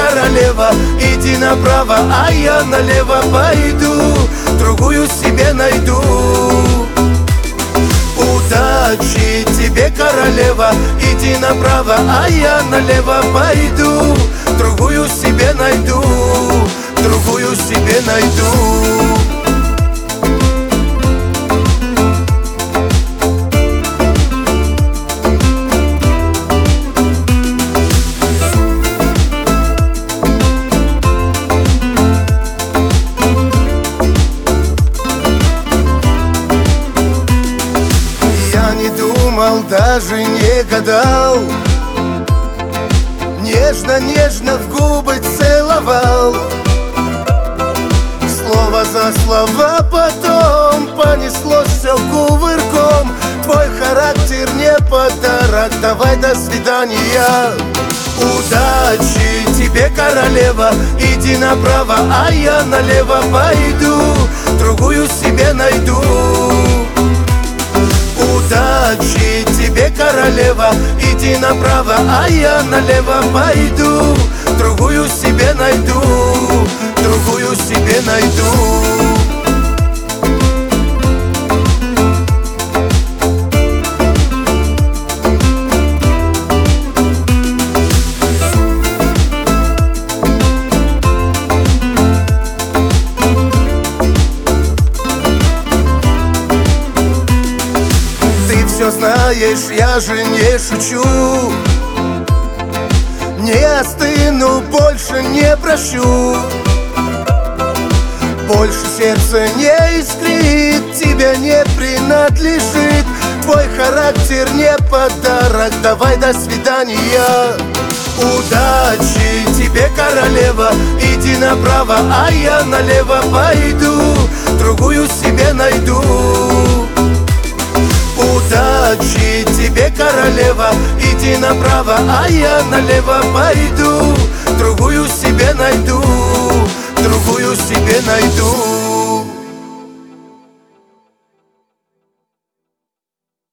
королева, иди направо, а я налево пойду, другую себе найду. Удачи тебе, королева, иди направо, а я налево пойду, другую себе найду, другую себе найду. Даже не гадал, нежно-нежно в губы целовал, слово за слово потом понеслось все кувырком. Твой характер не подарок, давай до свидания. Удачи тебе, королева, иди направо, а я налево пойду, другую себе найду. Удачи тебе, королева, иди направо, а я налево пойду, другую себе найду, другую себе найду. Все знаешь, я же не шучу, не остыну, больше не прощу. Больше сердце не искрит, тебя не принадлежит. Твой характер не подарок, давай до свидания. Удачи тебе, королева, иди направо, а я налево пойду, другую себе найду. Удачи тебе, королева, иди направо, а я налево пойду,